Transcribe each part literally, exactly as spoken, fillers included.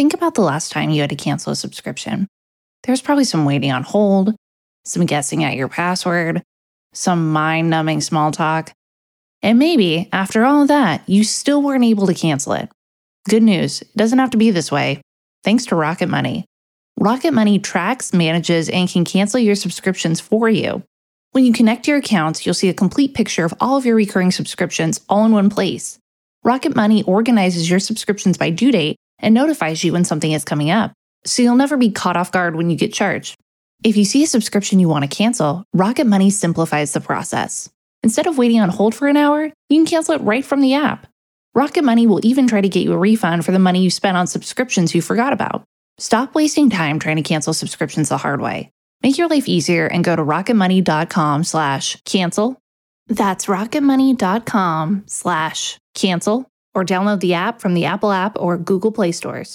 think about the last time you had to cancel a subscription. There's probably some waiting on hold, some guessing at your password, some mind-numbing small talk. And maybe, after all of that, you still weren't able to cancel it. Good news, it doesn't have to be this way. Thanks to Rocket Money. Rocket Money tracks, manages, and can cancel your subscriptions for you. When you connect your accounts, you'll see a complete picture of all of your recurring subscriptions all in one place. Rocket Money organizes your subscriptions by due date and notifies you when something is coming up, so you'll never be caught off guard when you get charged. If you see a subscription you want to cancel, Rocket Money simplifies the process. Instead of waiting on hold for an hour, you can cancel it right from the app. Rocket Money will even try to get you a refund for the money you spent on subscriptions you forgot about. Stop wasting time trying to cancel subscriptions the hard way. Make your life easier and go to rocketmoney.com slash cancel. That's rocketmoney.com slash cancel or download the app from the Apple app or Google Play stores.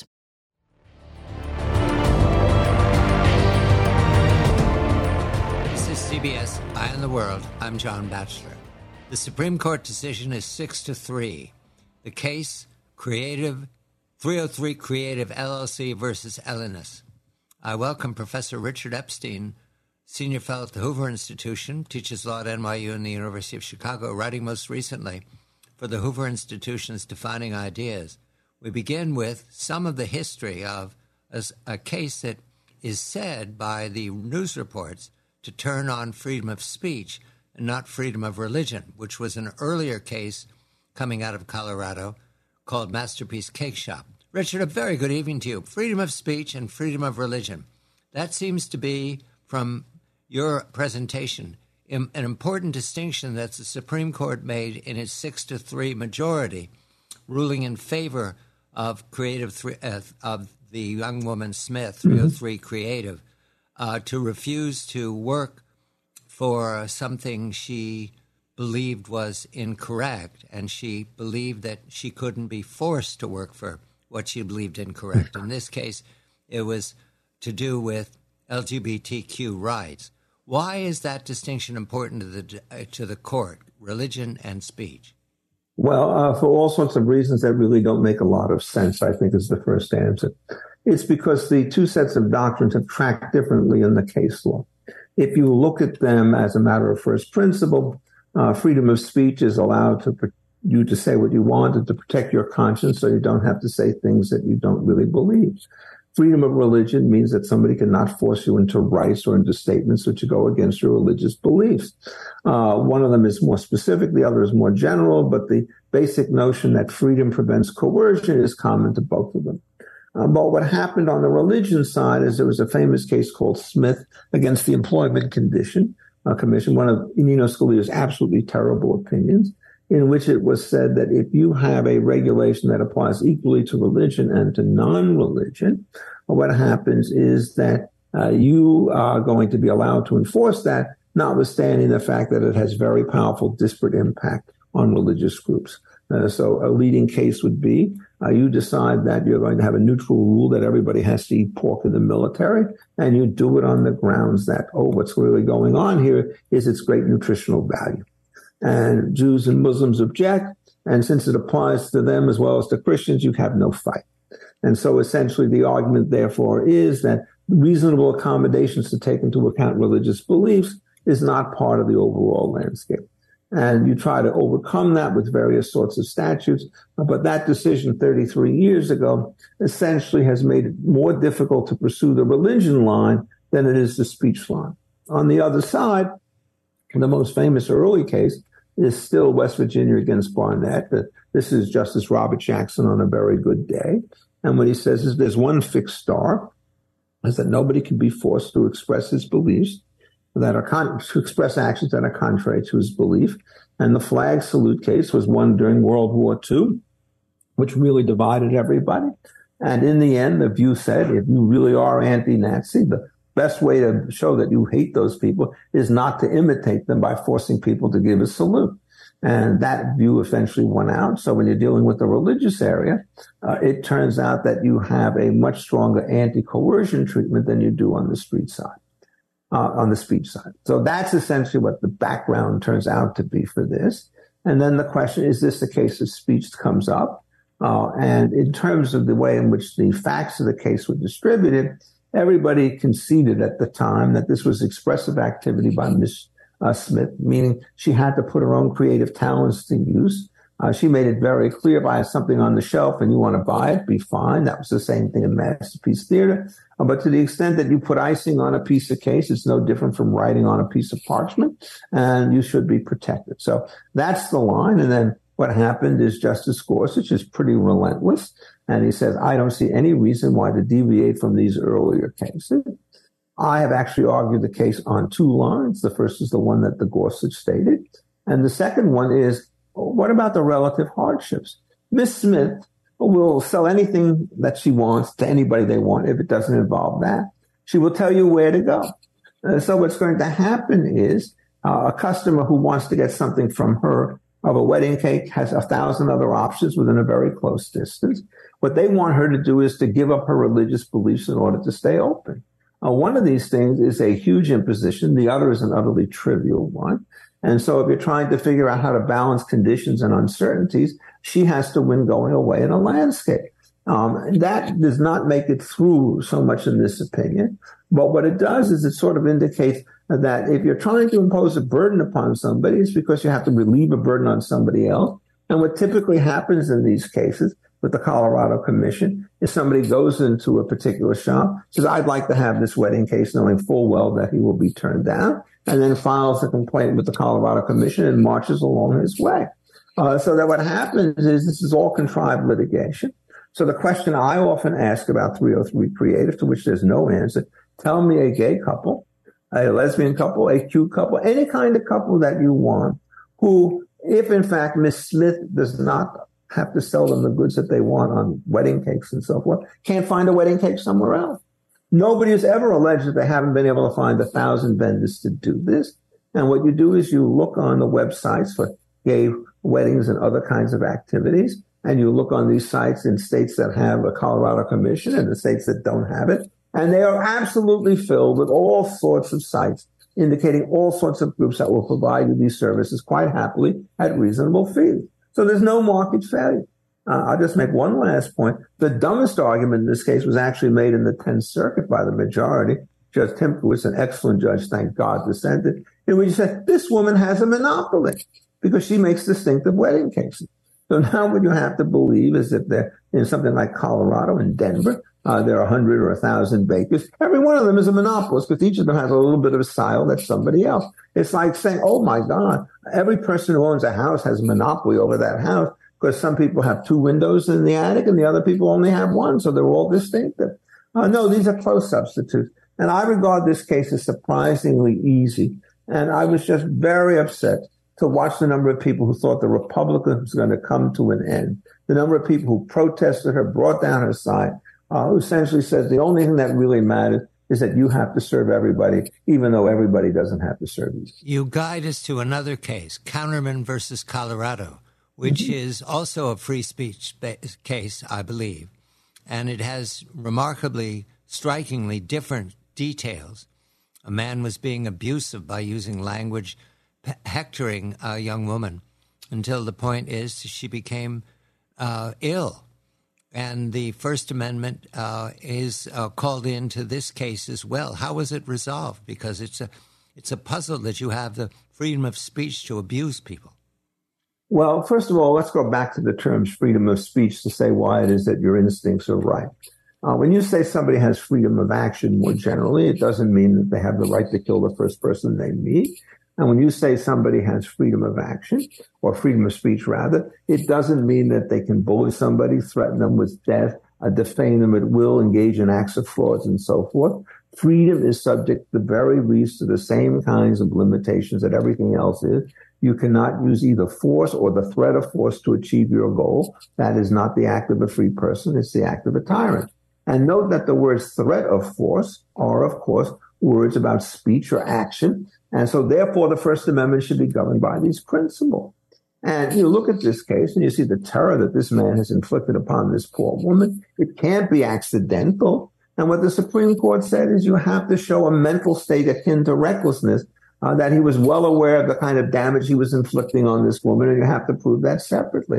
This is C B S Eye on the World. I'm John Batchelor. The Supreme Court decision is six to three. The case, Creative three oh three Creative L L C versus Elenis. I welcome Professor Richard Epstein, Senior Fellow at the Hoover Institution, teaches law at N Y U and the University of Chicago, writing most recently for the Hoover Institution's Defining Ideas. We begin with some of the history of a, a case that is said by the news reports to turn on freedom of speech and not freedom of religion, which was an earlier case coming out of Colorado called Masterpiece Cake Shop. Richard, a very good evening to you. Freedom of speech and freedom of religion. That seems to be, from your presentation, an important distinction that the Supreme Court made in its six to three majority, ruling in favor of creative three, uh, of the young woman Smith, three oh three mm-hmm. Creative, uh, to refuse to work for something she believed was incorrect, and she believed that she couldn't be forced to work for what she believed incorrect. In this case, it was to do with L G B T Q rights. Why is that distinction important to the uh, to the court, religion and speech? Well, uh, for all sorts of reasons that really don't make a lot of sense, I think is the first answer. It's because the two sets of doctrines have tracked differently in the case law. If you look at them as a matter of first principle, uh, freedom of speech is allowed to pr- you to say what you want and to protect your conscience so you don't have to say things that you don't really believe. Freedom of religion means that somebody cannot force you into rights or into statements which go against your religious beliefs. Uh, one of them is more specific, the other is more general, but the basic notion that freedom prevents coercion is common to both of them. Uh, but what happened on the religion side is there was a famous case called Smith against the Employment Condition uh, Commission, one of Nino Scalia's absolutely terrible opinions, in which it was said that if you have a regulation that applies equally to religion and to non-religion, what happens is that uh, you are going to be allowed to enforce that, notwithstanding the fact that it has very powerful disparate impact on religious groups. Uh, so a leading case would be uh, you decide that you're going to have a neutral rule that everybody has to eat pork in the military, and you do it on the grounds that, oh, what's really going on here is its great nutritional value. And Jews and Muslims object, and since it applies to them as well as to Christians, you have no fight. And so essentially the argument, therefore, is that reasonable accommodations to take into account religious beliefs is not part of the overall landscape. And you try to overcome that with various sorts of statutes. But that decision thirty-three years ago essentially has made it more difficult to pursue the religion line than it is the speech line. On the other side, the most famous early case is still West Virginia against Barnett. This is Justice Robert Jackson on a very good day. And what he says is there's one fixed star, is that nobody can be forced to express his beliefs, that are con- to express actions that are contrary to his belief. And the flag salute case was one during World War Two, which really divided everybody. And in the end, the view said, if you really are anti-Nazi, the best way to show that you hate those people is not to imitate them by forcing people to give a salute. And that view eventually won out. So when you're dealing with the religious area, uh, it turns out that you have a much stronger anti-coercion treatment than you do on the street side, uh, on the speech side. So that's essentially what the background turns out to be for this. And then the question, is this a case of speech that comes up? Uh, and in terms of the way in which the facts of the case were distributed, everybody conceded at the time that this was expressive activity by Miss Uh, Smith, meaning she had to put her own creative talents to use. Uh, she made it very clear, buy something on the shelf and you want to buy it, be fine. That was the same thing in Masterpiece Theater. Uh, but to the extent that you put icing on a piece of cake, it's no different from writing on a piece of parchment, and you should be protected. So that's the line. And then what happened is Justice Gorsuch is pretty relentless, and he says, I don't see any reason why to deviate from these earlier cases. I have actually argued the case on two lines. The first is the one that the Gorsuch stated. And the second one is, what about the relative hardships? Miss Smith will sell anything that she wants to anybody they want if it doesn't involve that. She will tell you where to go. Uh, so what's going to happen is uh, a customer who wants to get something from her of a wedding cake has a thousand other options within a very close distance. What they want her to do is to give up her religious beliefs in order to stay open. Uh, one of these things is a huge imposition. The other is an utterly trivial one. And so if you're trying to figure out how to balance conditions and uncertainties, she has to win going away in a landscape. Um, that does not make it through so much in this opinion. But what it does is it sort of indicates that if you're trying to impose a burden upon somebody, it's because you have to relieve a burden on somebody else. And what typically happens in these cases with the Colorado Commission is somebody goes into a particular shop, says, I'd like to have this wedding case, knowing full well that he will be turned down, and then files a complaint with the Colorado Commission and marches along his way. Uh, so that what happens is this is all contrived litigation. So the question I often ask about three oh three Creative, to which there's no answer, tell me a gay couple, a lesbian couple, a cute couple, any kind of couple that you want, who, if in fact Miss Smith does not have to sell them the goods that they want on wedding cakes and so forth, can't find a wedding cake somewhere else. Nobody has ever alleged that they haven't been able to find a thousand vendors to do this. And what you do is you look on the websites for gay weddings and other kinds of activities, and you look on these sites in states that have a Colorado Commission and the states that don't have it, and they are absolutely filled with all sorts of sites indicating all sorts of groups that will provide you these services quite happily at reasonable fees. So there's no market failure. Uh, I'll just make one last point. The dumbest argument in this case was actually made in the tenth Circuit by the majority. Judge Timkowitz, an excellent judge, thank God, dissented, in which he said, this woman has a monopoly because she makes distinctive wedding cakes. So now what you have to believe is that they're in something like Colorado and Denver, uh, there are a hundred or a thousand bakers. Every one of them is a monopolist because each of them has a little bit of a style that's somebody else. It's like saying, oh my God, every person who owns a house has a monopoly over that house because some people have two windows in the attic and the other people only have one. So they're all distinctive. Uh, no, these are close substitutes. And I regard this case as surprisingly easy. And I was just very upset to watch the number of people who thought the Republican was going to come to an end. The number of people who protested her, brought down her side, uh, who essentially said the only thing that really matters is that you have to serve everybody, even though everybody doesn't have to serve you. You guide us to another case, Counterman versus Colorado, which mm-hmm. is also a free speech case, I believe. And it has remarkably, strikingly different details. A man was being abusive by using language, hectoring a young woman until the point is she became uh, ill. And the First Amendment uh, is uh, called into this case as well. How was it resolved? Because it's a it's a puzzle that you have the freedom of speech to abuse people. Well, first of all, let's go back to the terms freedom of speech to say why it is that your instincts are right. Uh, when you say somebody has freedom of action more generally, it doesn't mean that they have the right to kill the first person they meet. And when you say somebody has freedom of action, or freedom of speech rather, it doesn't mean that they can bully somebody, threaten them with death, uh, defame them at will, engage in acts of frauds and so forth. Freedom is subject at the very least to the same kinds of limitations that everything else is. You cannot use either force or the threat of force to achieve your goal. That is not the act of a free person. It's the act of a tyrant. And note that the words threat of force are, of course, words about speech or action. And so, therefore, the First Amendment should be governed by these principles. And you look at this case and you see the terror that this man has inflicted upon this poor woman. It can't be accidental. And what the Supreme Court said is you have to show a mental state akin to recklessness, uh, that he was well aware of the kind of damage he was inflicting on this woman, and you have to prove that separately.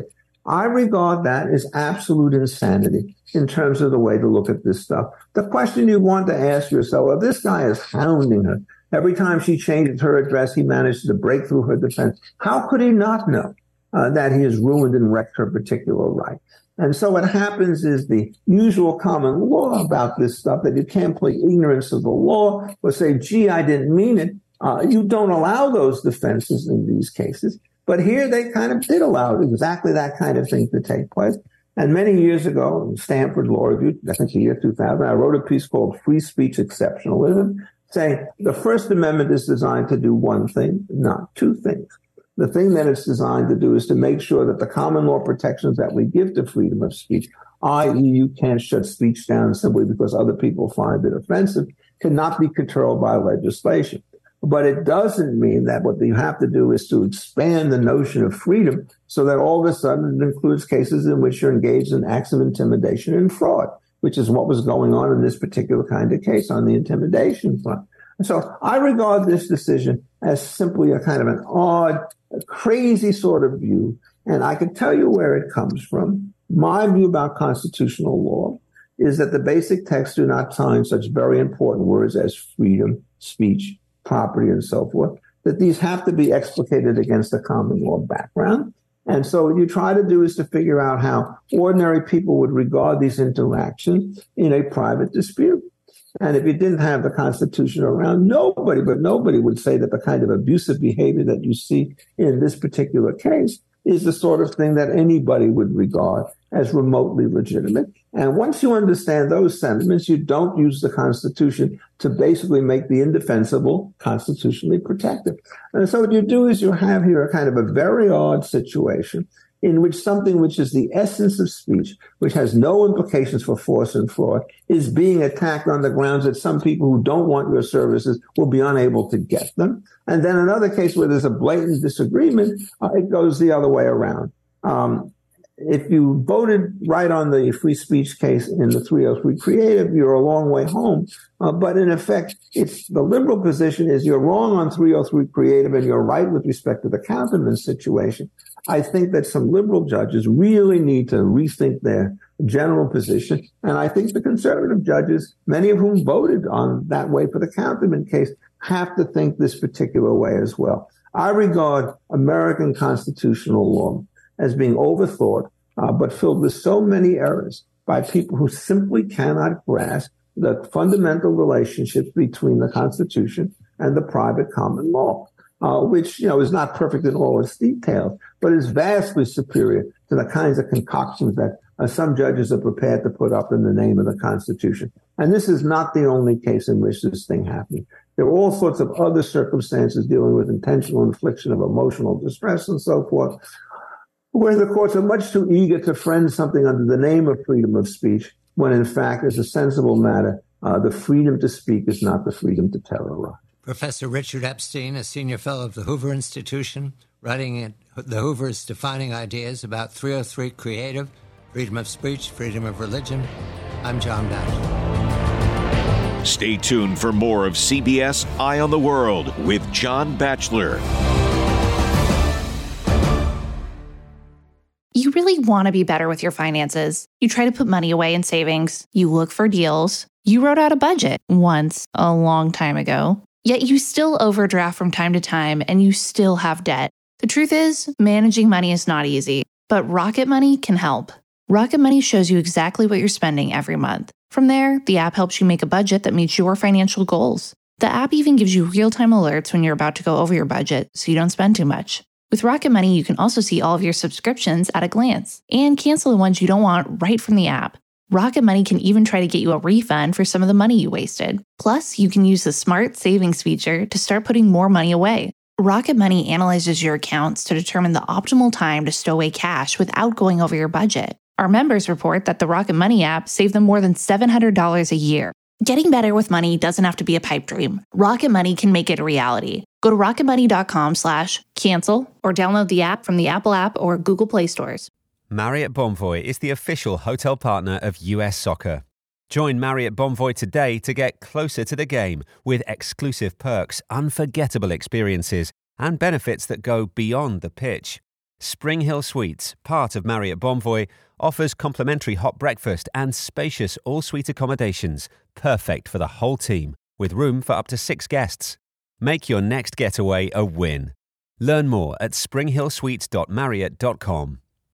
I regard that as absolute insanity in terms of the way to look at this stuff. The question you want to ask yourself, well, this guy is hounding her. Every time she changes her address, he manages to break through her defense. How could he not know uh, that he has ruined and wrecked her particular right? And so what happens is the usual common law about this stuff, that you can't play ignorance of the law or say, gee, I didn't mean it. Uh, you don't allow those defenses in these cases. But here they kind of did allow exactly that kind of thing to take place. And many years ago, in Stanford Law Review, I think the year two thousand, I wrote a piece called Free Speech Exceptionalism, saying the First Amendment is designed to do one thing, not two things. The thing that it's designed to do is to make sure that the common law protections that we give to freedom of speech, that is you can't shut speech down simply because other people find it offensive, cannot be controlled by legislation. But it doesn't mean that what you have to do is to expand the notion of freedom so that all of a sudden it includes cases in which you're engaged in acts of intimidation and fraud, which is what was going on in this particular kind of case on the intimidation front. So I regard this decision as simply a kind of an odd, crazy sort of view. And I can tell you where it comes from. My view about constitutional law is that the basic texts do not sign such very important words as freedom, speech, property, and so forth, that these have to be explicated against a common law background. And so what you try to do is to figure out how ordinary people would regard these interactions in a private dispute. And if you didn't have the Constitution around, nobody, but nobody would say that the kind of abusive behavior that you see in this particular case is the sort of thing that anybody would regard as remotely legitimate. And once you understand those sentiments, you don't use the Constitution to basically make the indefensible constitutionally protected. And so what you do is you have here a kind of a very odd situation in which something which is the essence of speech, which has no implications for force and fraud, is being attacked on the grounds that some people who don't want your services will be unable to get them. And then another case where there's a blatant disagreement, uh, it goes the other way around. Um, if you voted right on the free speech case in the three oh three Creative, you're a long way home. Uh, but in effect, it's the liberal position is you're wrong on three oh three Creative and you're right with respect to the counterman situation. I think that some liberal judges really need to rethink their general position. And I think the conservative judges, many of whom voted on that way for the counterman case, have to think this particular way as well. I regard American constitutional law as being overthought, uh, but filled with so many errors by people who simply cannot grasp the fundamental relationships between the Constitution and the private common law, uh, which, you know, is not perfect in all its details, but is vastly superior to the kinds of concoctions that uh, some judges are prepared to put up in the name of the Constitution. And this is not the only case in which this thing happened. There are all sorts of other circumstances dealing with intentional infliction of emotional distress and so forth, where the courts are much too eager to friend something under the name of freedom of speech, when in fact, as a sensible matter, uh, the freedom to speak is not the freedom to terrorize. Professor Richard Epstein, a senior fellow of the Hoover Institution, writing at the Hoover's Defining Ideas about three oh three Creative, freedom of speech, freedom of religion. I'm John Batchelor. Stay tuned for more of C B S Eye on the World with John Batchelor. You really want to be better with your finances. You try to put money away in savings. You look for deals. You wrote out a budget once, a long time ago. Yet you still overdraft from time to time and you still have debt. The truth is, managing money is not easy, but Rocket Money can help. Rocket Money shows you exactly what you're spending every month. From there, the app helps you make a budget that meets your financial goals. The app even gives you real-time alerts when you're about to go over your budget so you don't spend too much. With Rocket Money, you can also see all of your subscriptions at a glance and cancel the ones you don't want right from the app. Rocket Money can even try to get you a refund for some of the money you wasted. Plus, you can use the Smart Savings feature to start putting more money away. Rocket Money analyzes your accounts to determine the optimal time to stow away cash without going over your budget. Our members report that the Rocket Money app saved them more than seven hundred dollars a year. Getting better with money doesn't have to be a pipe dream. Rocket Money can make it a reality. Go to rocketmoney.com slash cancel or download the app from the Apple app or Google Play stores. Marriott Bonvoy is the official hotel partner of U S Soccer. Join Marriott Bonvoy today to get closer to the game with exclusive perks, unforgettable experiences, and benefits that go beyond the pitch. Spring Hill Suites, part of Marriott Bonvoy, offers complimentary hot breakfast and spacious all-suite accommodations, perfect for the whole team, with room for up to six guests. Make your next getaway a win. Learn more at spring hill suites dot marriott dot com.